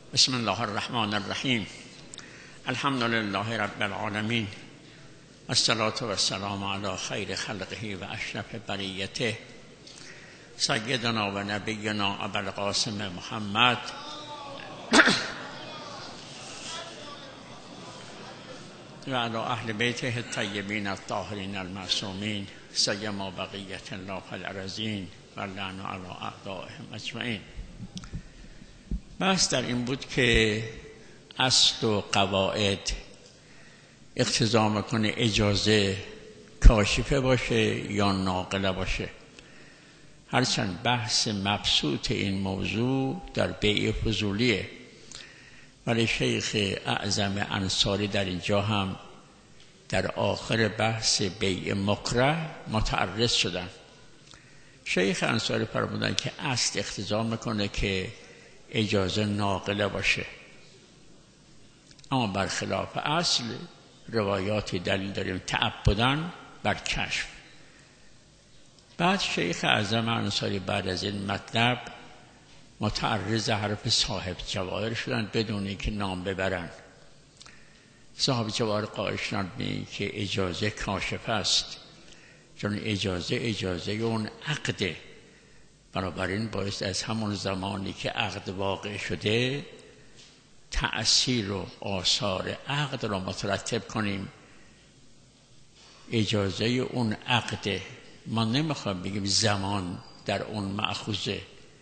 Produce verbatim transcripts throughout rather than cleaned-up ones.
بسم الله الرحمن الرحیم. الحمد لله رب العالمین، الصلاة و السلام علی خیر خلقه و اشرف بریته سیدنا و نبینا ابوالقاسم محمد و علی اهل بیته الطیبین الطاهرین المعصومین سیما بقیة الله الارضین و اللعن علی اعدائهم اجمعین. بحث در این بود که اصل و قواعد اقتضا میکنه اجازه کاشفه باشه یا ناقله باشه. هرچند بحث مبسوط این موضوع در بیع فضولیه، ولی شیخ اعظم انصاری در اینجا هم در آخر بحث بیع مکره متعرض شدن. شیخ انصاری فرمودن که اصل اقتضا میکنه که اجازه ناقله باشه، اما برخلاف اصل روایاتی دلیل داریم تعبداً بر کشف. بعد شیخ اعظم انصاری بعد از این مطلب متعرض حرف صاحب جواهر شدن بدون اینکه نام ببرن. صاحب جواهر قائل شدند به که اجازه کاشف است، چون اجازه اجازه اون عقده، بنابراین باید از همون زمانی که عقد واقع شده تأثیر و آثار عقد را مترتب کنیم. اجازه اون عقده، ما نمیخوایم بگیم زمان در اون مأخوذه.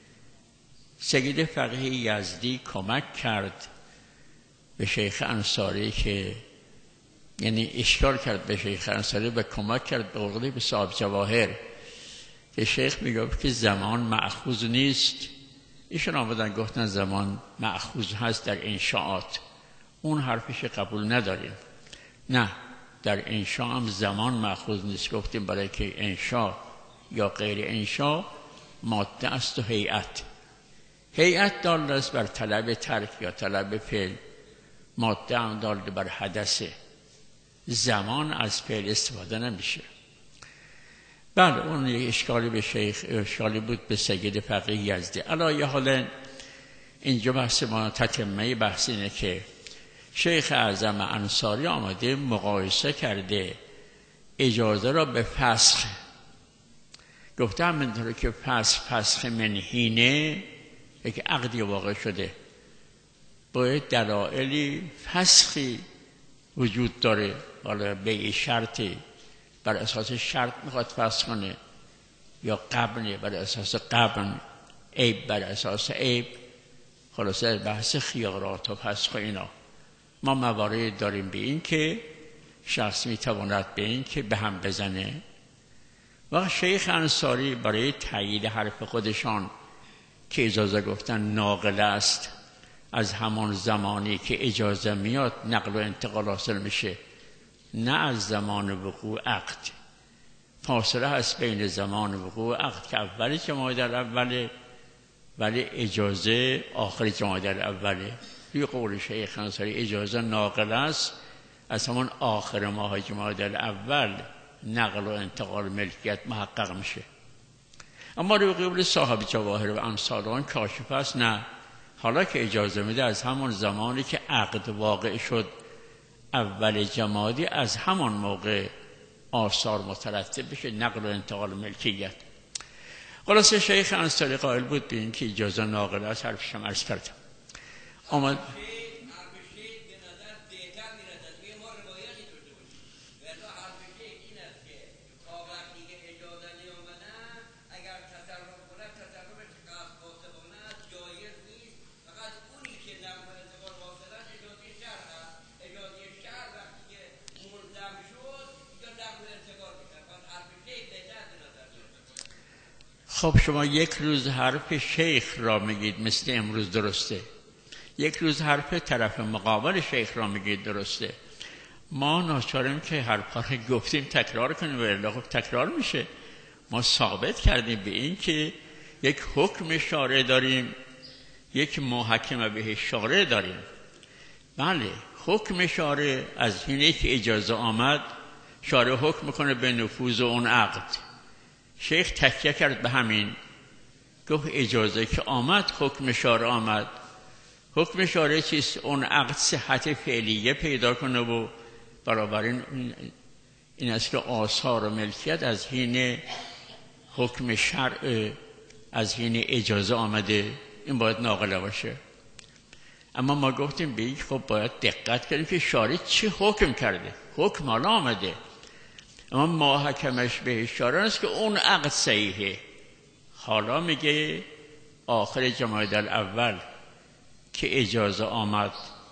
سید فقیه یزدی کمک کرد به شیخ انصاری که یعنی اشکال کرد به شیخ انصاری و کمک کرد به قولی به صاحب جواهر که شیخ میگفت که زمان مأخوذ نیست. ایشون آمدن گفتن زمان مأخوذ هست در انشاءات، اون حرفش قبول نداریم. نه، در انشاء هم زمان مأخوذ نیست. گفتیم برای که انشاء یا غیر انشاء ماده است و هیئت. هیئت دال است بر طلب ترک یا طلب فعل، ماده هم دال بر حدثه. زمان از فعل استفاده نمیشه. بله، اون یک اشکالی به شیخ اشکالی بود به سید فقیه یزدی. علی حال اینجا بحث ما تتمه بحث اینه که شیخ اعظم انصاری آمده مقایسه کرده اجازه را به فسخ. گفته همینطور که فسخ فسخ منهینه، یک عقدی واقع شده، باید دلایلی فسخی وجود داره. حالا به شرطی بر اساس شرط میخواد فسخ کنه، یا قبل بر اساس قبل، عیب بر اساس عیب. خلاصه بحث خیارات و فسخ و اینا. ما موارد داریم به این که شخص میتواند به این که به هم بزنه. و شیخ انصاری برای تایید حرف خودشان که اجازه گفتن ناقله است، از همان زمانی که اجازه میاد نقل و انتقال حاصل میشه، نه از زمان وقوع عقد. فاصله هست بین زمان وقوع عقد که اولی جماعه در اوله، ولی اجازه آخری جماعه در اوله. روی قول شیخ انصاری اجازه ناقل است، از همان آخر ماه جماعه در اول نقل و انتقال ملکیت محقق میشه. اما روی قول صاحب جواهر و امثالان کاشف است. نه، حالا که اجازه میده از همون زمانی که عقد واقع شد اول جمادی، از همان موقع آثار مترتب بشه، نقل و انتقال ملکیت. خلاصه شیخ انصاری قائل بود به این که اجازه ناقل است. حرفشم عرض کردم. آمد خب شما یک روز حرف شیخ را میگید مثل امروز درسته، یک روز حرف طرف مقابل شیخ را میگید درسته. ما ناچاریم که حرفا رو گفتیم تکرار کنیم، ولی خب تکرار میشه. ما ثابت کردیم به این که یک حکم شارع داریم، یک محکم به شارع داریم. بله، حکم شارع از اینه که اجازه آمد، شارع حکم کنه به نفوذ اون عقد. شیخ تکیه کرد به همین، گفت اجازه که آمد حکم شارع آمد. حکم شارع چیست؟ اون عقد صحت فعلیه پیدا کنه و برابر این این است که آثار و ملکیت از حین حکم شرع، از حین اجازه آمده، این باید ناقله باشه. اما ما گفتیم به این خب باید دقت کنیم که شارع چی حکم کرده. حکم حالا آمده، اما ما حکمش به شارع است که اون عقد صحیحه. حالا میگه آخر جمادی الاول که اجازه آمد،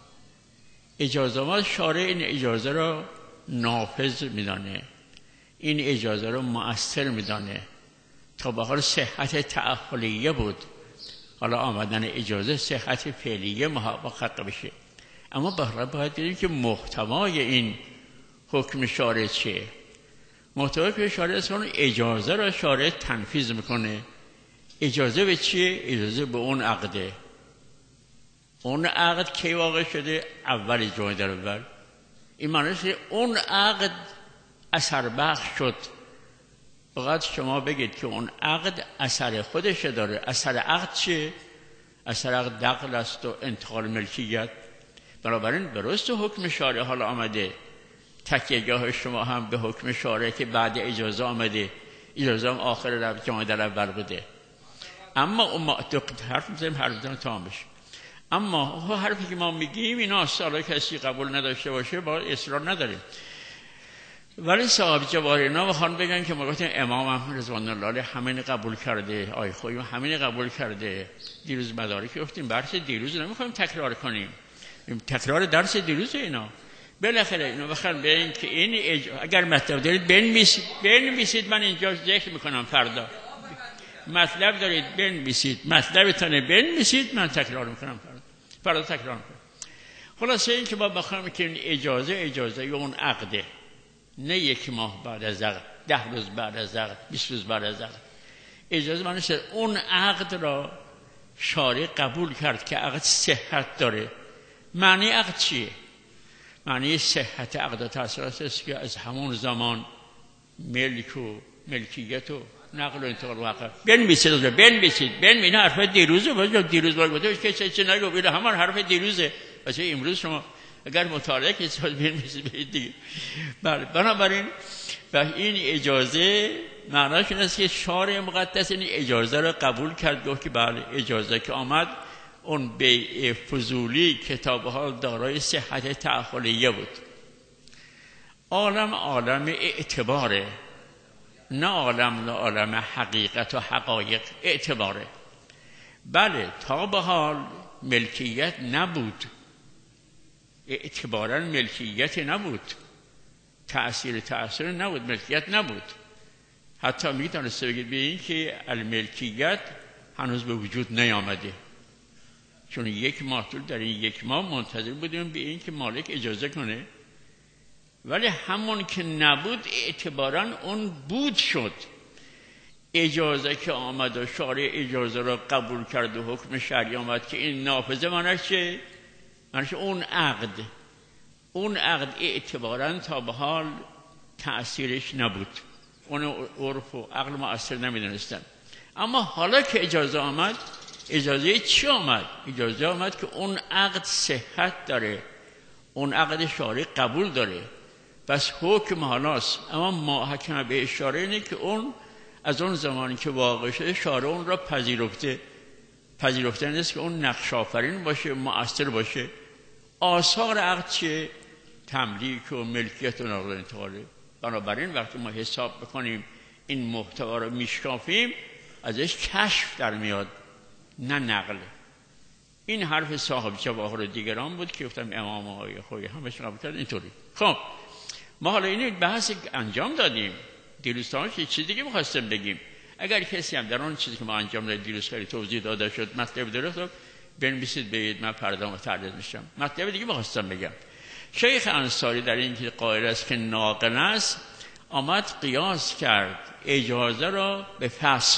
اجازه آمد، شارع این اجازه را نافذ میدانه، این اجازه را مؤثر میدانه. تا به حال صحت تعهلیه بود، حالا آمدن اجازه صحت فعلیه محقق بشه. اما بهره باید بدیم که محتوای این حکم شارع چیه. محتوای حکم شارع است اون اجازه را شارع تنفیذ میکنه. اجازه به چیه؟ اجازه به اون عقده. اون عقد کی واقع شده؟ اول جمادی الاول. این معنیش اون عقد اثر بخش شد. فقط شما بگید که اون عقد اثر خودش داره. اثر عقد چیه؟ اثر عقد نقل است و انتقال ملکیت. بنابراین درست حکم شارع حال آمده، تکیهگاه شما هم به حکم شارع که بعد اجازه آمده، اجازه هم آخر جمادی الاول بوده. اما اون حرف میزنیم حرف میزنیم تمام بشه. اما حرفی که ما میگیم اینا حالا کسی قبول نداشته باشه با اصرار نداریم. ولی صاحب جواهر اینا بخوان بگن که ما گفتیم امام هم رضوان الله علیه همین قبول کرده، آی خویی همین قبول کرده. دیروز مدارک گفتیم درس دیروز نمیخوایم تکرار کنیم، تکرار درس دیروز اینا. بالاخره اینا بخوان بگن که این اج... اگر مطلب دارید بنویسید، بنویسید من اینجا ذکر میکنم، فردا مطلب دارید بنویسید، مطلبتونه بنویسید، من تکرار میکنم، فردا فردا تکرار میکنم. خلاصه این که ما بخوایم که این اجازه اجازه یا اون عقده، نه یک ماه بعد از عقد، ده روز بعد از عقد، بیست روز بعد از عقد. اجازه معنیش اون عقد را شارع قبول کرد که عقد صحت داره. معنی عقد چیه؟ معنی صحت عقد و تأثیرات است که از همون زمان ملک و ملکیت و نقل و انتقال و حق. بنویسید، بنویسید، بنویسید. حرف دیروزه، باید دیروز باید گفته که چه چه نگو، بیره همان حرف دیروزه. واسه امروز شما اگر مطالعه کنید بنویسید برید دیگه. بله، بنابراین و این اجازه معناش این است که شارع مقدس این اجازه را قبول کرد، گفت که بله اجازه که آمد اون بیع فضولی کتاب‌ها دارای صحت تعهلیه بود. عالم عالم اعتباره، نه عالم نه عالم حقیقت و حقایق، اعتباره. بله تا به حال ملکیت نبود، اعتبارا ملکیت نبود، تأثیر تأثیر نبود، ملکیت نبود. حتی میتونسته بگید به این که الملکیت هنوز به وجود نیامده، چون یک ماه طول در این یک ماه منتظر بودیم به این که مالک اجازه کنه. ولی همون که نبود اعتباراً اون بود شد. اجازه که آمد و شارع اجازه را قبول کرد و حکم شرعی آمد که این نافذه، معنیش چه؟ معنیش اون عقد، اون عقد اعتباراً تا به حال تأثیرش نبود، اون عرف و عقل مؤثر نمیدونستن. اما حالا که اجازه آمد، اجازه چی آمد؟ اجازه آمد که اون عقد صحت داره، اون عقد شارع قبول داره، بس حکم حالاست. اما ما حکم به اشاره اینه که اون از اون زمانی که واقع شده شارع اون را پذیرفته. پذیرفته نیست که اون نقش آفرین باشه، مؤثر باشه. آثار عقد چیه؟ تملیک و ملکیت و نقل و انتقاله. بنابراین وقتی ما حساب بکنیم این محتوا رو میشکافیم، ازش کشف در میاد، نه نقل. این حرف صاحب جواهر دیگران بود که گفتم امام آقای خویی همش قبول کرد اینطوری. خب ما حالا این بحث انجام دادیم. دیروز تا چه چیز دیگه می‌خواستم بگیم. اگر کسی هم در اون چیزی که ما انجام دادیم دیروز خیلی توضیح داده شد، مطلب درست بنویسید بگید، من فردا متعرض میشم. مطلب دیگه می‌خواستم بگم. شیخ انصاری در این که قائل است که ناقل است، آمد قیاس کرد اجازه را به فسخ.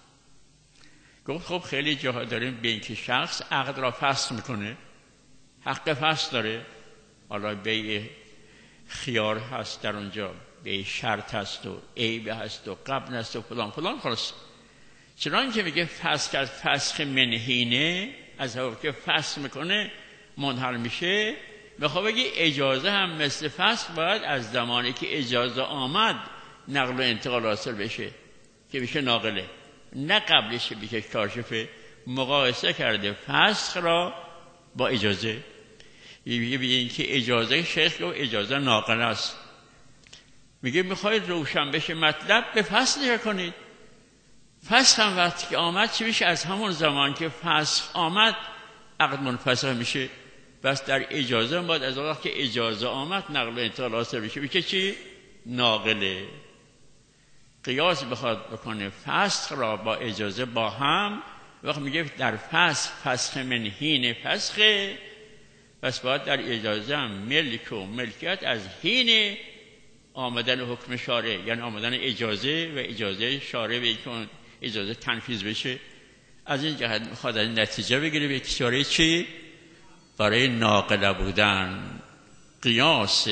گفت خب خیلی جاها داریم به این که شخص عقد را فسخ میکنه، حق فسخ داره. حالا بیع خیار هست در اونجا، بیع شرط هست و عیب هست و قبن هست و فلان فلان. خلاص چنان که میگه فسخ کرد فسخ منهینه، از هوا که فسخ میکنه منحل میشه. بخواه بگی اجازه هم مثل فسخ باید از زمانی که اجازه آمد نقل و انتقال حاصل بشه که بشه ناقله، نه قبلش بشه کاشفه. مقایسه کرده فسخ را با اجازه. ببینید که اجازه شیخ گفت اجازه ناقل است. میگه میخواید روشن بشه مطلب به فسخ نگاه کنید. فسخ هم وقتی که آمد چی میشه؟ از همون زمان که فسخ آمد عقد منفسخ میشه. بس در اجازه هم باید از وقت که اجازه آمد نقل و انتقال حاصل بشه میشه چی؟ ناقله. قیاس بخواد بکنه فسخ را با اجازه با هم، وقت میگه در فسخ فسخ من حین فسخه، پس باید در اجازه هم ملک و ملکیت از حین آمدن حکم شارع، یعنی آمدن اجازه و اجازه شارع به این اجازه تنفیذ بشه. از این جهت میخواد از نتیجه بگیره به شارع چی؟ برای ناقله بودن قیاس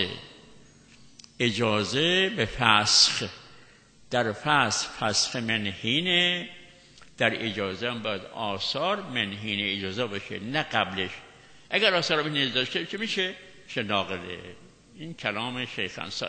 اجازه به فسخ. در فسخ فسخ من حین، در اجازه هم باید آثار من حین اجازه باشه نه قبلش. اگر آثار من حین داشته چه میشه؟ میشه ناقله. این کلام شیخ انصاری.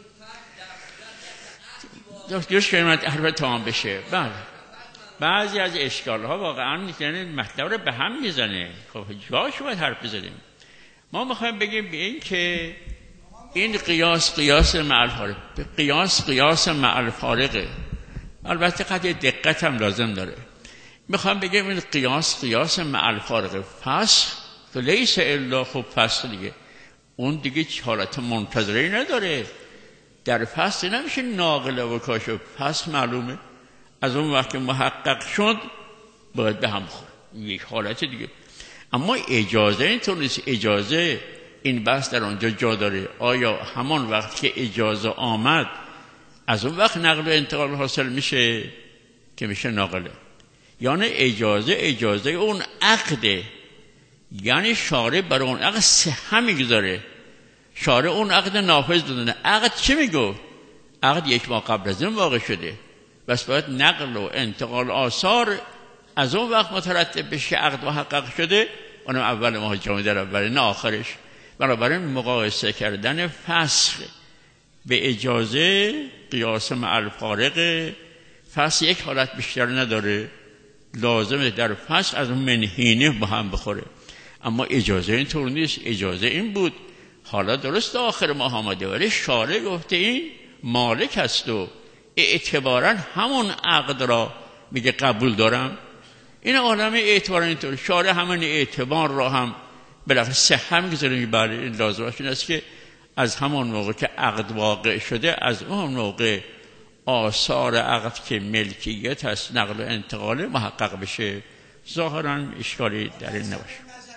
دوست کنیم حرف تمام بشه. بله بعضی از اشکال ها واقعا یعنی مطلب رو به هم میزنه. خب جاش باید حرف بزنیم. ما میخوایم بگیم به این که این قیاس قیاس مع الفارق، قیاس قیاس مع الفارقه. البته قدر دقت هم لازم داره. میخوام بگم این قیاس قیاس مع الفارقه. فسخ تو لیس الا خب فسخ دیگه اون دیگه حالت منتظری نداره. در فسخ نمیشه ناقله و کاشف. فسخ معلومه از اون وقت محقق شد باید به هم بخوره، یک حالت دیگه. اما اجازه اینطور نیست. اجازه این بحث در آنجا جا داره. آیا همان وقت که اجازه آمد از اون وقت نقل و انتقال حاصل میشه که میشه ناقله، یعنی اجازه اجازه اون عقده، یعنی شارع برای اون عقد صحه میگذاره. شارع اون عقد نافذ دادنه. عقد چی میگو؟ عقد یک ماه قبل از این واقع شده، بس باید نقل و انتقال آثار از اون وقت مترتب بشه عقد محقق شده، اونم اول ماه جمعه در اول نه آخرش. بنابراین مقایسه کردن فسخ به اجازه قیاس مع الفارق. فسخ یک حالت بیشتر نداره، لازمه در فسخ از اون منحینه با هم بخوره. اما اجازه این طور نیست. اجازه این بود حالا درست آخر ماه آمده ولی شارع گفته این مالک است و اعتبارا همون عقد را میگه قبول دارم. این عالم اعتبار اینطور. شارع همون اعتبار را هم بالاخره صحه میگذاره. بله این لازمش این است که از همون موقع که عقد واقع شده از اون موقع آثار عقد که ملکیت هست نقل و انتقال محقق بشه. ظاهرا اشکالی در این نباشه.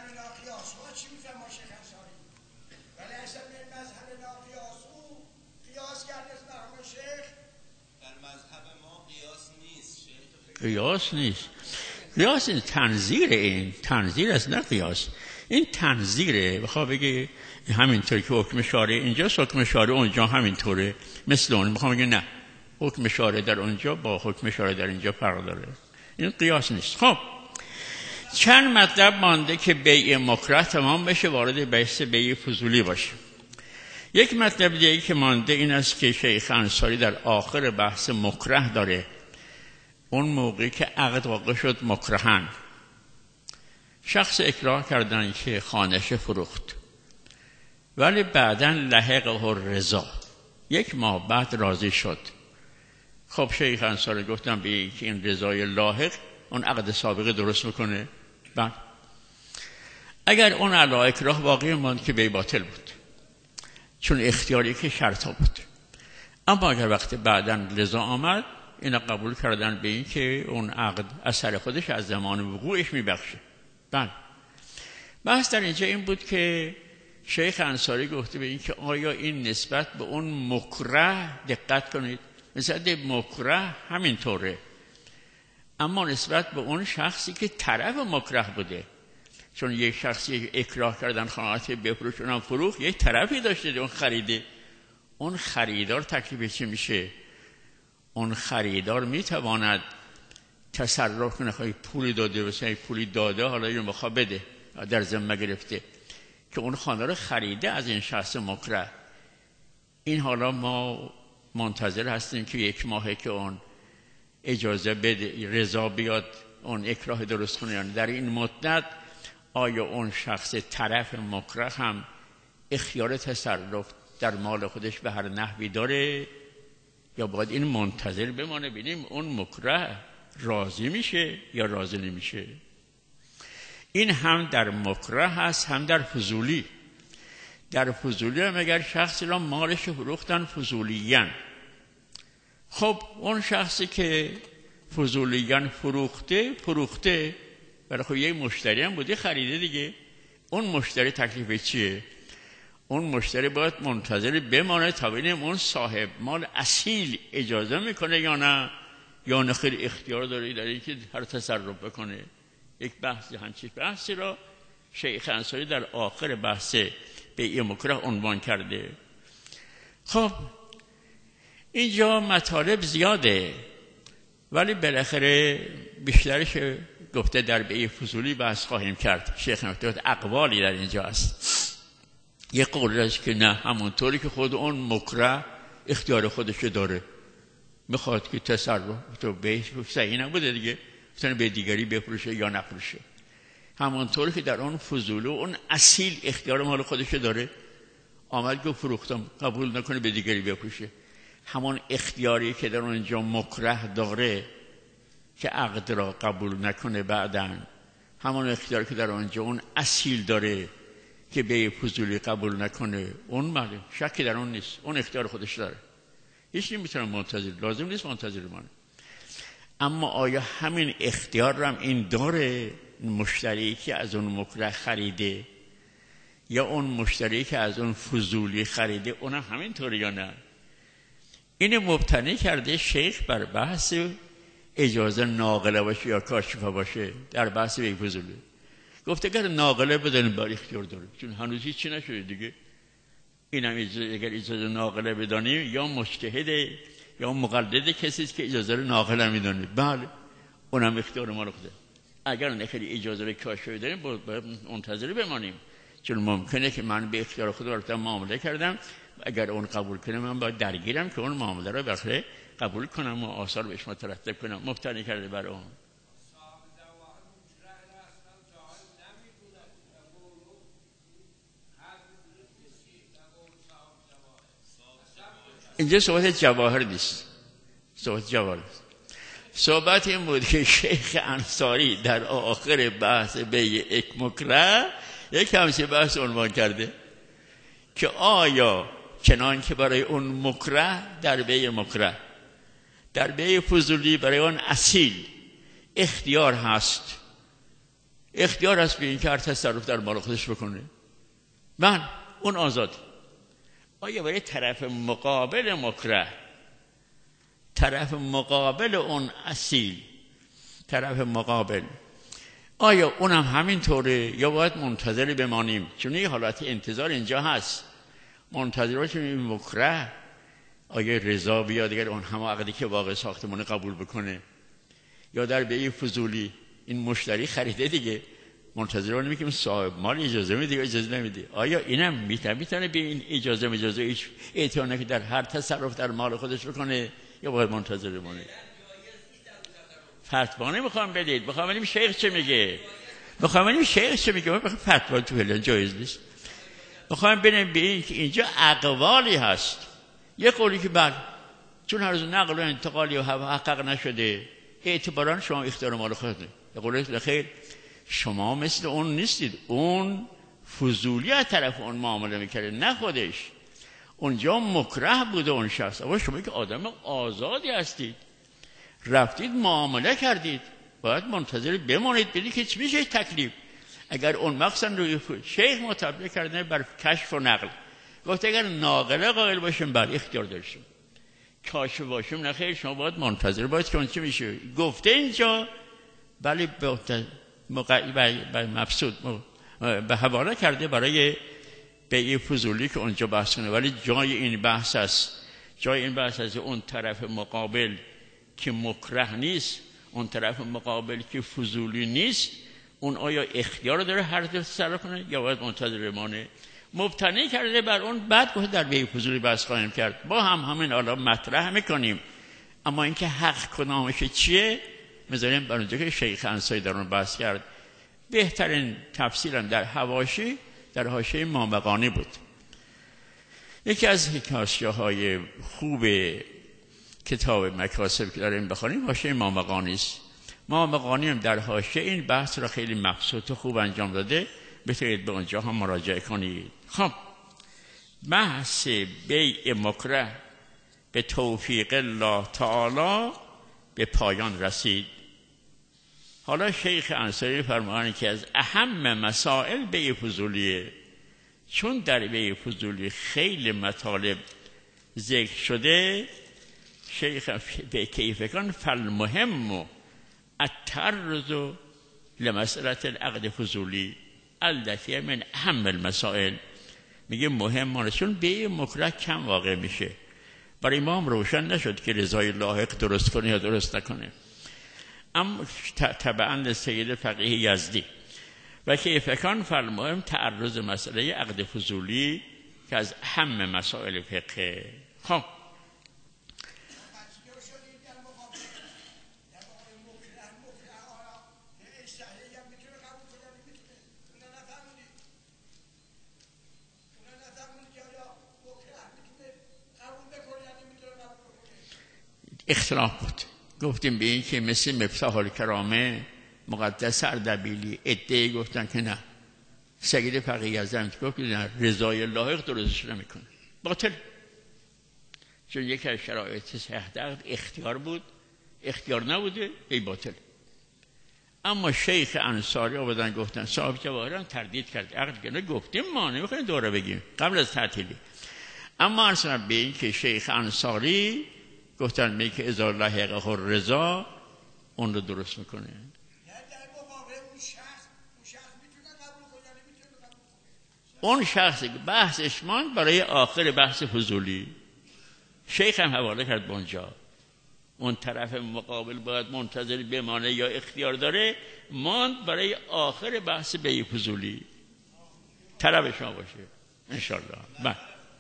قیاس نیست. قیاس این تنظیره. این تنظیر است نه قیاس. این تنظیره. بخواه بگه همینطوری که حکم شارع اینجا حکم شارع اونجا همینطوره مثل اون. بخواه بگه نه حکم شارع در اونجا با حکم شارع در اینجا فرق داره. این قیاس نیست. خب چند مطلب مانده که بیع مکره تمام بشه وارد بحث بیع فضولی باشه. یک مطلب دیگه که مانده این است که شیخ انصاری در آخر بحث مکره داره. اون موقعی که عقد واقع شد مکرهن، شخص اکراه کردن که خانه‌اش فروخت ولی بعداً لحقه رضا، یک ماه بعد راضی شد. خب شیخ انصاری گفتم به که این رضای لاحق اون عقد سابقه درست میکنه. بعد اگر اون علی اکراه باقی ماند که بی باطل بود چون اختیاری که شرطا بود. اما اگر وقت بعداً رضا آمد اینا قبول کردن به این که اون عقد اثر خودش از زمان وقوعش میبخشه. بله بحث در اینجا این بود که شیخ انصاری گفته به این که آیا این نسبت به اون مکره، دقت کنید نسبت به مکره همینطوره، اما نسبت به اون شخصی که طرف مکره بوده، چون یک شخصی اکراه کردن خانه‌اش بفروش اونم فروخت یک طرفی داشته اون خریده، اون خریدار تکلیف چی میشه؟ اون خریدار میتواند تصرف کنه، خواهی پولی داده مثلا پولی داده حالا اینو بخواه بده در ذمه گرفته که اون خانه رو خریده از این شخص مکره. این حالا ما منتظر هستیم که یک ماهه که اون اجازه بده، رضا بیاد اون اکراه درست کنه. یعنی در این مدت آیا اون شخص طرف مکره هم اختیار تصرف در مال خودش به هر نحوی داره یا باید این منتظر بمانه ببینیم اون مکره راضی میشه یا راضی نمیشه؟ این هم در مکره هست هم در فضولی. در فضولی هم اگر شخصی را مالش فروختن فضولیان، خب اون شخصی که فضولیان فروخته فروخته برای خب یک مشتری هم بوده خریده دیگه. اون مشتری تکلیف چیه؟ اون مشتری باید منتظر بمانه تا ببینیم اون صاحب مال اصیل اجازه میکنه یا نه، یا نه خیلی اختیار داره داره که هر تصرف بکنه. یک بحث همچین بحثی را شیخ انصاری در آخر بحث بیع مکره عنوان کرده. خب اینجا مطالب زیاده ولی بالاخره بیشترش گفته در بیع فضولی بحث خواهیم کرد. شیخ نکته اقوالی در اینجا است. یک قول است که نه، همونطوری که خود اون مکره اختیار خودش داره، میخواد که تصرف تو بهش صحیح نبوده دیگه میتونه به دیگری بفروشه یا نفروشه. همونطوری که در اون فضولی اون اصیل اختیار مال خودش داره، آمد که فروختم قبول نکنه به دیگری بفروشه. همون اختیاری که در اونجا مکره داره که عقد را قبول نکنه بعداً، همون اختیاری که در اونجا اون اصیل داره که به فضولی قبول نکنه، اون ماله شکی در اون نیست، اون اختیار خودش داره، هیچ نمیتونه منتظر، لازم نیست منتظر مانه. اما آیا همین اختیار رو هم این داره مشتری که از اون مکره خریده یا اون مشتری که از اون فضولی خریده اون هم همین طوری یا نه؟ این مبتنی کرده شیخ بر بحث اجازه ناقله باشه یا کاشفه باشه در بحث بیع فضولی. گفته اگر ناقله بدن بر اختیار داره، چون هنوز هیچی نشده دیگه. این هم اگر اجازه ناقله بدانیم یا مجتهده یا مقلد کسی است که اجازه ناقله میدونه، بله اونم اختیار مال خوده. اگر نخیلی اجازه کاشفه داریم باید منتظر بمانیم، چون ممکنه که من به اختیار خود وارد معامله کردم، اگر اون قبول کنه من باید درگیرم که اون معامله رو بخره قبول کنم و آثار بهش مترتب کنم. مبتنی کرده بر اون. اینجا صحبت جواهر نیست، صحبت جواهر نیست. صحبت این بود که شیخ انصاری در آخر بحث بیع یک مکره یک همچین بحث عنوان کرده که آیا چنان که برای اون مکره در بیع مکره، در بیع فضولی برای اون اصیل اختیار هست، اختیار هست به این که هر تصرف در مال خودش بکنه، من اون آزاد. آیا برای طرف مقابل مکره، طرف مقابل اون اصیل، طرف مقابل، آیا اونم همین طوره یا باید منتظر بمانیم؟ چون یه حالت انتظار اینجا هست، منتظر باشیم این مکره آیا رضا بیاد اگر اون هم عقدی که واقع ساختمون قبول بکنه، یا در بیع فضولی این مشتری خریده دیگه، منتظر باشیم که صاحب مال اجازه میده یا اجازه نمیده. آیا اینم میتونه میتونه به این اجازه اجازه هیچ اعتنا که در هر تصرف در مال خودش بکنه یا باید منتظر بمونه؟ فتوا نمیخوام بدید، میخوام ببینیم شیخ چه میگه، میخوام ببینیم شیخ چه میگه. من فتوا تو فعلا جایز نیست. میخوام ببینیم به این که اینجا اقوالی هست. یه قولی که بعد چون هر روز نقل و انتقالی و حقق نشده اعتبارا شما اختیار مال خودتونه. یه قولی خیر شما مثل اون نیستید، اون فضولی از طرف اون معامله میکرده نه خودش، اونجا مکره بوده اون شخص. اما شما که آدم آزادی هستید، رفتید معامله کردید، باید منتظر بمانید بدید که چی میشه تکلیف. اگر اون مقصد روی شیخ مطابق کرده بر کشف و نقل، گفت اگر ناقله قائل باشیم بر اختیار داشتیم، کاشف باشیم نخیر شما باید منتظر باید که اون چی میشه. گفته اینجا ولی به مبسوط به حواله کرده برای بیع فضولی که اونجا بحث کنه، ولی جای این بحث است، جای این بحث است اون طرف مقابل که مکره نیست، اون طرف مقابل که فضولی نیست، اون آیا اختیار داره هر تصرف کنه یا باید منتظر بمانه؟ مبتنی کرده بر اون، بعد گفت در بیع فضولی بحث خواهیم کرد. با هم همین حالا مطرح میکنیم، اما اینکه حق کدامش چیه میذاریم بر اونجا که شیخ انصاری در اون بحث کرد. بهترین تفسیرم در حواشی در حاشیه مامقانی بود. یکی از حکایت‌های خوب کتاب مکاسب که داریم بخونیم حاشیه مامقانی است. مامقانی هم در حاشیه این بحث را خیلی مبسوط و خوب انجام داده، بتونید به اونجا هم مراجعه کنید. خب بحث بیع مکره به توفیق الله تعالی به پایان رسید. حالا شیخ انصاری فرمایند که از اهم مسائل بیع فضولیه، چون در بیع فضولی خیلی مطالب ذکر شده. شیخ به کیف کن فالمهم التعرض لمسأله العقد فضولی التي من اهم المسائل. میگه مهم، چون بیع مکره کم واقع میشه. برای امام روشن نشد که رضای لاحق درست کنه یا درست نکنه. اما تبعا سید فقیه یزدی و کیف کن فالمهم تعرض مسئله عقد فضولی که از اهم مسائل فقه. خب اختلاف بود. گفتیم به این که مثل مفتاح الکرامه مقدس اردبیلی ادعی گفتن که نه، سید فقیه یزدی گفت که نه، رضای لایق درستش نمیکنه، باطل. چون یکی از شرایط صحت عقد اختیار بود، اختیار نبوده، ای باطل. اما شیخ انصاری آمدن گفتن، صاحب جواهران تردید کرد عقد کنه، گفتیم ما نمیخوایم دوره بگیم قبل از تعطیلی. اما اصلا به این که شیخ انصاری گفتن می که اذا لحقه الرضا اون رو درست میکنه. اون شخصی که بحثش ماند برای آخر بحث فضولی، شیخ هم حواله کرد به اونجا. اون طرف مقابل باید منتظر بمانه یا اختیار داره، ماند برای آخر بحث بیع فضولی. طلب شما باشه انشالله. بله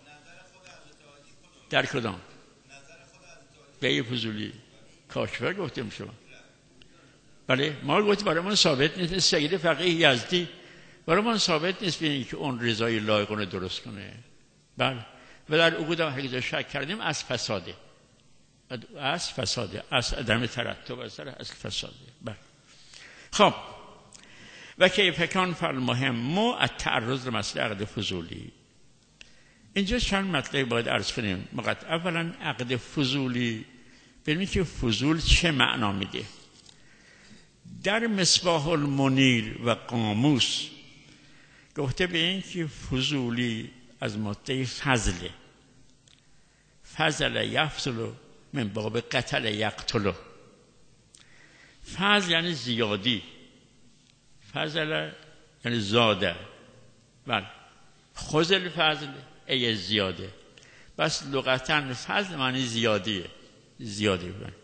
در کدام بیع فضولی کاشفه گفتیم شما؟ بله ما گفتیم برای من ثابت نیست. سید فقیه یزدی برای من ثابت نیست ببینید که اون رضای لایقونه درست کنه. بله و در عقود هم حقیقت شک کردیم از فساده، از فساده، از عدم ترتب از سر از فساده. بله خب و کیف کان فالمهم التعرض لمسأله عقد فضولی. اینجا چند مطلب باید عرض کنیم. مقدم اولا عقد فضولی، ببینید که فضول چه معنا میده. در مصباح المنیر و قاموس گفته به این که فضولی از ماده فضله. فضل یفضل من باب قتل یقتل. فضل یعنی زیادی، فضل یعنی زاده. بله خذ الفضل ای زیاده، بس لغتاً فضل معنی زیادیه، زیادی بودن.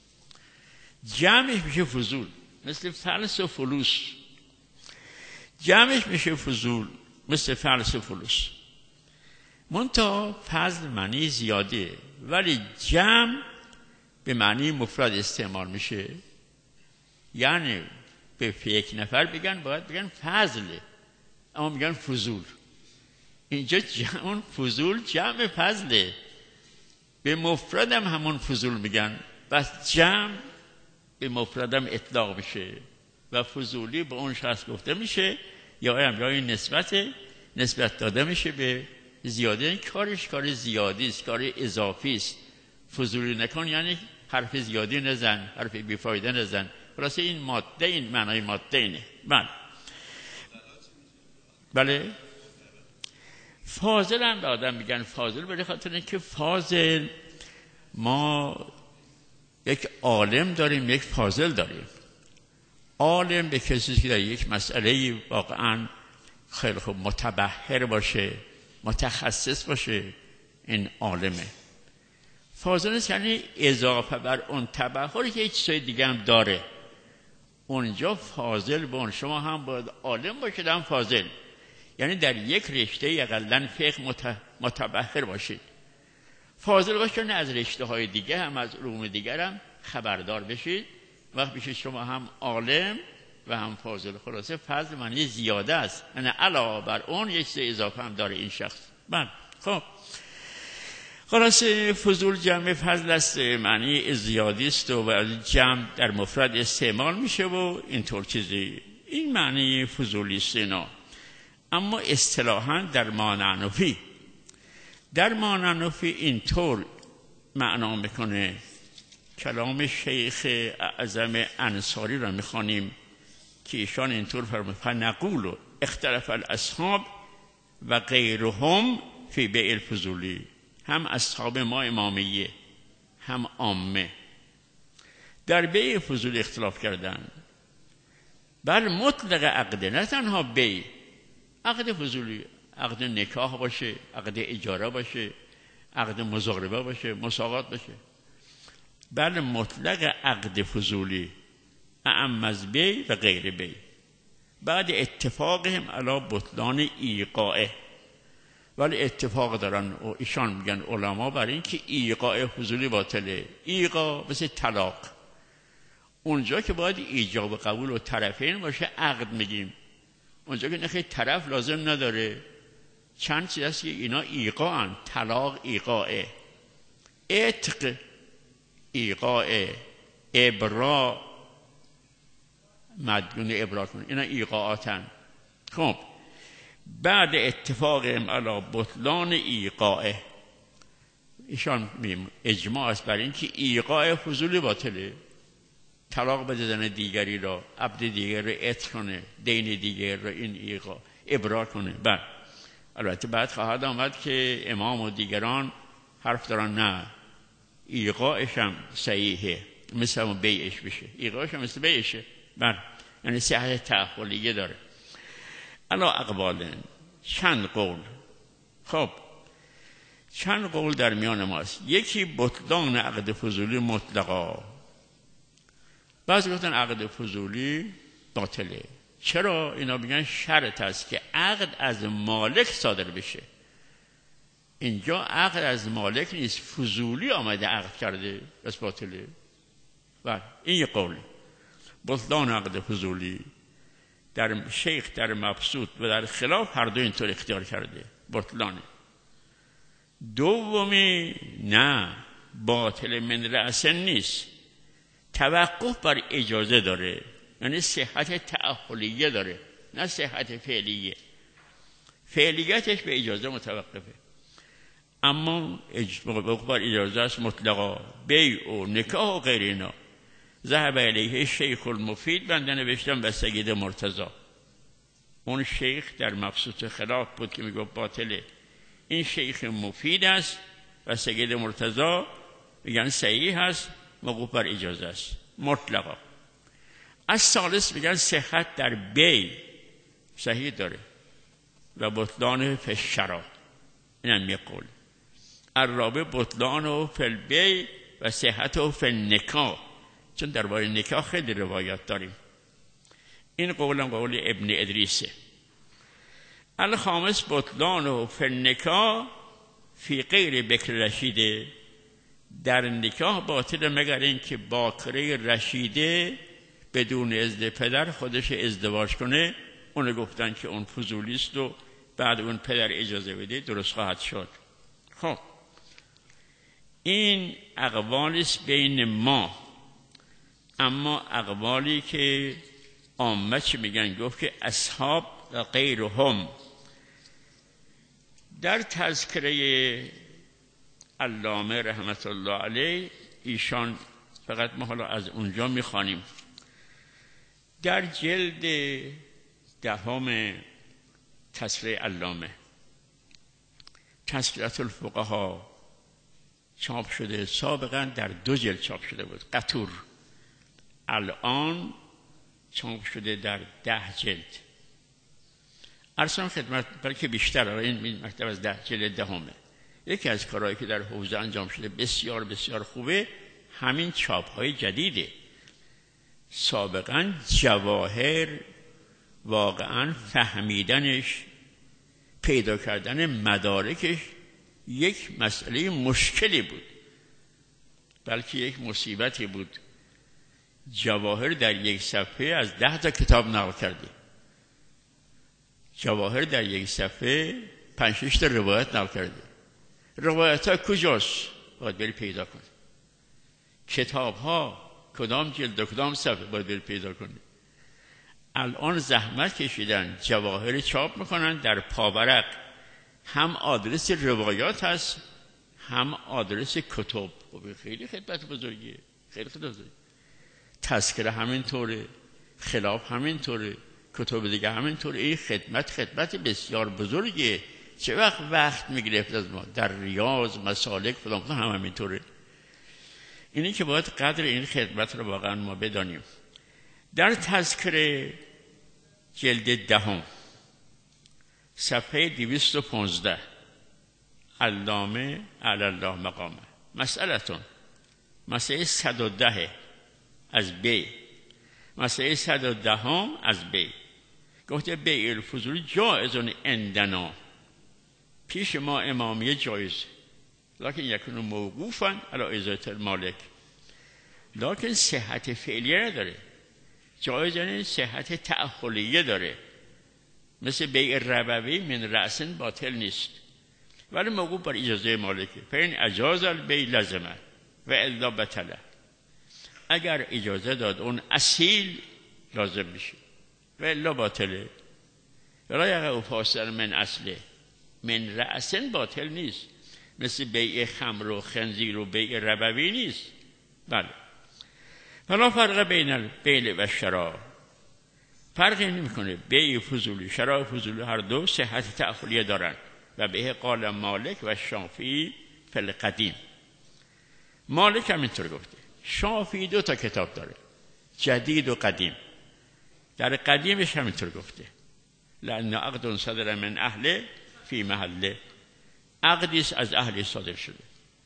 جمعش میشه فضول، مثل فلس و فلوس. جمعش میشه فضول مثل فلس و فلوس. منتها فضل معنی زیادیه، ولی جمع به معنی مفرد استعمال میشه. یعنی به یک نفر بگن باید بگن فضله، اما میگن فضول. اینجا جمع فضول جمع فضله، به مفردم همون فضول میگن، بس جمع به مفردم اطلاق میشه و فضولی به اون شخص گفته میشه یا هم یا این نسبت نسبت داده میشه به زیاده. این کارش کار زیادی است، کار اضافی است. فضولی نکن یعنی حرف زیادی نزن، حرف بیفایده نزن. خلاصه این ماده، این معنای ماده اینه. بله بله فاضل هم به آدم میگن فاضل، برای خاطر اینکه فاضل، ما یک عالم داریم یک فاضل داریم. عالم به کسی که در یک مسئله واقعا خیلی خوب متبحر باشه، متخصص باشه، این عالمه. فاضل نیست یعنی اضافه بر اون تبحری که هیچ چیز دیگه هم داره. اونجا فاضل بون، شما هم باید عالم باشید هم فاضل، یعنی در یک رشته اقلن فقه متبحر باشید. فاضل باشید نه از رشته های دیگه هم از علوم دیگر هم خبردار بشید، وقت بشید شما هم عالم و هم فاضل. خلاصه فضل معنی زیاده است، یعنی علاوه بر اون یک چیز اضافه هم داره این شخص. من خب خلاصه فضول جمع فضل است، معنی زیادی است و جمع در مفرد استعمال میشه و اینطور چیزی. این معنی فضولی است اینا. اما اصطلاحاً در مانعنفی در مانعنفی اینطور معنا میکنه. کلام شیخ اعظم انصاری را میخوانیم که ایشان اینطور فرمود: فنقول اختلف الاصحاب و غیرهم فی بیع الفضولی. هم اصحاب ما امامیه هم عامه در بیع فضولی اختلاف کردند. بر مطلق عقد، نه تنها بیع، عقد فضولی، عقد نکاح باشه، عقد اجاره باشه، عقد مزاربه باشه، مساقات باشه، بر مطلق عقد فضولی اعم از بیع و غیر بیع. بعد اتفاقهم علی بطلان ایقاعه، ولی اتفاق دارن و ایشان میگن علما بر این که ایقاع فضولی باطله. ایقاع مثل طلاق، اونجا که باید ایجاب و قبول و طرفین باشه عقد میگیم. اونجا که نخی طرف لازم نداره. چند چیز هست که اینا ایقاعن. طلاق ایقاعه، عتق ایقاعه، ابرا مدیون ابرا کن، اینا ایقاعاتن. خب بعد اتفاق علی بطلان ایقاعه، ایشان اجماع است بر این که ایقاع فضولی باطله. طلاق بده زن دیگری را، عبد دیگر را عتق کنه، دین دیگر را این ایقاع ابرار کنه. بعد البته بعد خواهد آمد که امام و دیگران حرف دارن نه، ایقاعش هم صحیحه، مثل همون بیعش بشه. ایقاعش هم مثل بیعشه. بعد یعنی صحت تعهلیه داره. الا اقوال، چند قول. خب چند قول در میان ماست. یکی بطلان عقد فضولی مطلقا. بعضی گفتن عقد فضولی باطله. چرا؟ اینا بگن شرط است که عقد از مالک صادر بشه. اینجا عقد از مالک نیست، فضولی آمده عقد کرده، بس باطله. و این یک قول بطلان عقد فضولی. در شیخ در مبسوط و در خلاف هر دو اینطور اختیار کرده، بطلانه. دومی نه، باطل من رأسن نیست، توقف بر اجازه داره، یعنی صحت تعهلیه داره نه صحت فعلیه. فعلیتش به اجازه متوقفه، اما توقف بر اجازه است مطلقا. بیع و نکاح و غیر اینا. ذهب علیه شیخ المفید، بنده نوشتم و سید مرتضی. اون شیخ در مبسوط خلاف بود که میگه باطله. این شیخ مفید است و سید مرتضی میگن صحیح است، موقوف بر اجازه است مطلقا. از ثالث میگن صحت در بیع صحیح داره و بطلان فی الشرا. این هم یک قول. الرابع بطلان فی البیع و صحت فی النکاح، چون درباره نکاح خیلی روایات داریم. این قول هم قول ابن ادریسه. الخامس بطلان فی النکاح فی غیر بکر رشیده. در نکاح باطل مگر این که باکره رشیده بدون اذن پدر خودش ازدواج کنه. اون گفتن که اون فضولی است و بعد اون پدر اجازه بده درست خواهد شد. خب این اقوالی است بین ما. اما اقوالی که عامه چی میگن؟ گفت که اصحاب و غیرهم. در تذکره علامه رحمت الله علیه ایشان، فقط ما حالا از اونجا میخوانیم، در جلد دهم تذکره علامه تذکرة الفقها چاپ شده. سابقا در دو جلد چاپ شده بود، قطور. الان چاپ شده در ده جلد. ارسان خدمت برای که بیشتر، این مکتب از ده جلد دهمه. یکی از کارهایی که در حوزه انجام شده بسیار بسیار خوبه، همین چاپ‌های جدیده. سابقاً جواهر واقعاً فهمیدنش، پیدا کردن مدارکش یک مسئله مشکلی بود، بلکه یک مصیبتی بود. جواهر در یک صفحه از ده تا کتاب نقل کرده. جواهر در یک صفحه پنج شش تا روایت نقل کرده. روایت ها کجاست؟ باید بری پیدا کنی. کتاب ها کدام جلد و کدام صفحه باید بری پیدا کنی. الان زحمت کشیدن جواهر چاپ میکنن در پاورق، هم آدرس روایات هست هم آدرس کتب. خیلی خدمت بزرگیه، خیلی خدمت بزرگیه. تذکره همین طوره، خلاف همین طوره، کتب دیگه همین طوره. این خدمت خدمت بسیار بزرگیه. چه وقت وقت میگرفت از ما در ریاض، مسالک فلان فلان هم همین طوره. اینی که باید قدر این خدمت رو واقعا ما بدانیم. در تذکره جلد دهم صفحه دویست و پانزده، علامه علی الله مقامه، مسئلتون مسئله صد و ده از بی، مسئله صد و دهم از بی گفته بیع الفضول جایزون عندنا، پیش ما امامیه جایز، لکن یکون موقوفا علی اجازه المالک، لکن صحت فعلیه نداره. جایز یعنی صحت تأخلیه داره، مثل بیع ربوی من رأسن باطل نیست، ولی موقوف بر اجازه مالکه. فین اجاز البیع لازمه و الا بطله. اگر اجازه داد اون اصیل لازم میشه و الا باطله. ولا یقع فاصل من اصله، من رأسن باطل نیست، مثل بیع خمر و خنزیر و بیع ربوی نیست. بله. فلا فرق بین البیع و شراء، فرقی نمیکنه. بیع فضولی، شراء فضولی هر دو صحت تأخلیه دارن. و به قال مالک و شافعی فی القدیم. مالک هم اینطور گفته. شافعی دو تا کتاب داره، جدید و قدیم. در قدیمش هم اینطور گفته لأن عقد صدر من اهل فی محله، عقدی از اهل صادر شده.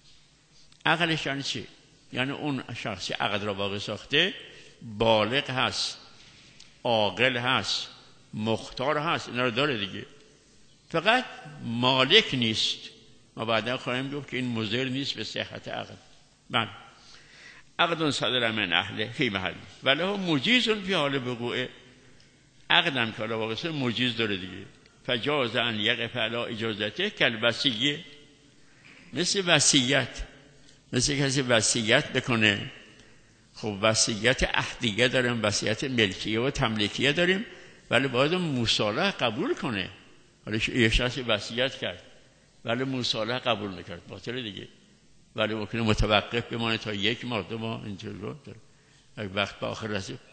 عقلش یعنی چی؟ یعنی اون شخصی عقد را واقع ساخته بالغ هست، عاقل هست، مختار هست، اینا رو داره دیگه. فقط مالک نیست. ما بعدا خواهیم گفت که این مضر نیست به صحت عقد. من عقد صدر من اهل فی محل ولی هم مجیز فی حال وقوع، عقدم که واقع است مجیز داره دیگه. فجاز ان یقف علی اجازته کالوصیه، مثل وصیت، مثل کسی وصیت بکنه. خب وصیت عهدیه داریم، وصیت ملکیه و تملیکیه داریم، ولی باید مصالحه قبول کنه. ولی یه شخصی وصیت کرد ولی مصالحه قبول نکرد، باطل دیگه. ولی ممکنه متوقف بمانه تا یک ماه دو ماه اینجوری رو داره. اگه وقت به آخر رسید